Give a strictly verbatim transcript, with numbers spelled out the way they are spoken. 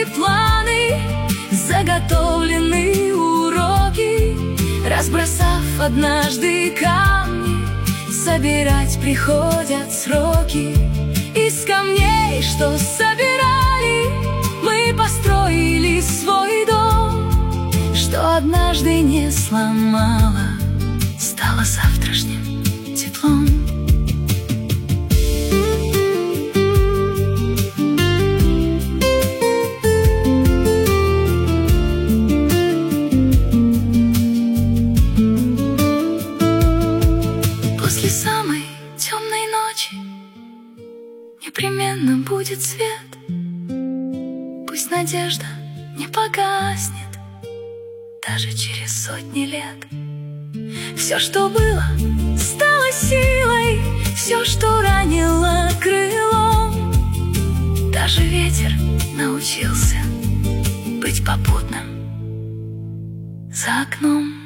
новые планы, заготовлены уроки. Разбросав однажды камни, собирать приходят сроки. Из камней, что собирали, мы построили свой дом. Что однажды не сломало, стало завтрашним теплом. После самой темной ночи непременно будет свет. Пусть надежда не погаснет даже через сотни лет. Все, что было, стало силой, все, что ранило крылом. Даже ветер научился быть попутным за окном.